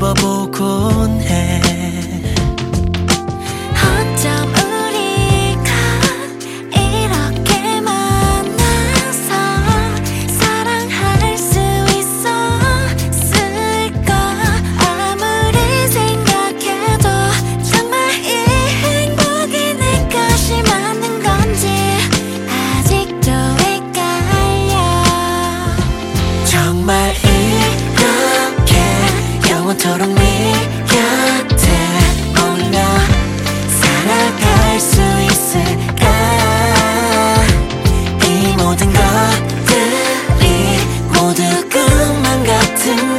접어보곤 해. 어쩜 우리가 이렇게 만나서 사랑할 수 있었을까. 아무리 생각해도 정말 이 행복이 내 것이 맞는 건지 아직도 헷갈려. 정말 이렇게 영원토록 네 곁에 머물며 살아갈 수 있을까. 이 모든 것들이 모두 꿈만 같은 걸.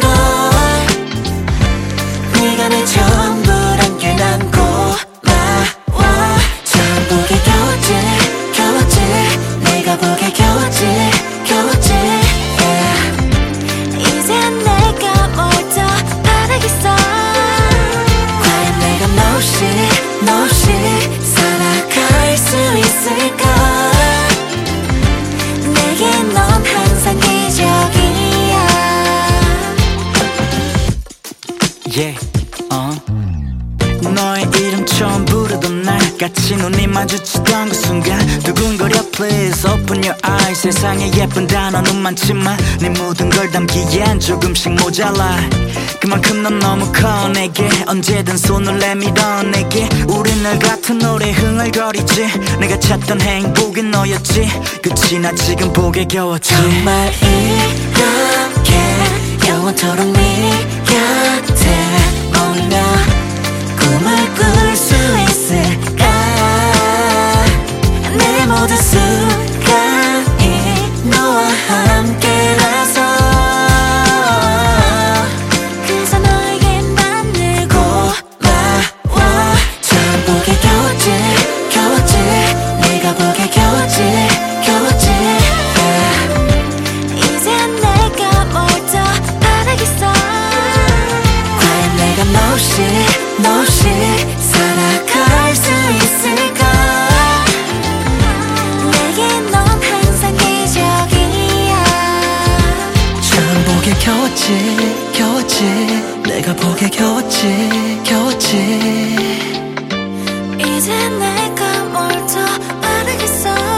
네가 내 전부란 게 난 고마워. 처음 보게 겨웠지 겨웠지. 내가 보게 겨웠지 겨웠지. 이젠 내가 뭘 더 바라겠어. 과연 내가 너 없이 살아갈 수 있을까. 내겐 넌 항상 기적이야. Yeah, 너의 이름 처음 부르던 날 같이 눈이 마주치던 그 순간 두근거려 please open your eyes. 세상에 예쁜 단어는 많지만 네 모든 걸 담기엔 조금씩 모자라. 그만큼 넌 너무 커 내게. 언제든 손을 내밀어 내게. 우린 늘 같은 노래 흥얼거리지. 내가 찾던 행복이 너였지. 끝이 나 지금 보게 겨웠지. 정말 이렇게 영원토록 네 곁에 머물며 꿈을 꿀 수 있을까. 내 모든 순간이 너와 함께라서. 그래서 너에겐 난 늘 고마워. 처음 보게 겨웠지 겨웠지. 내가 보게 겨웠지 겨웠지. 이젠 내가 뭘 더 바라겠어. 과연 내가 너 없이 살아갈 수 있을까. 내겐 넌 항상 기적이야. 처음 보게 겨웠지 겨웠지. 내가 보게 겨웠지 겨웠지. 이젠 내가 뭘 더 바라겠어.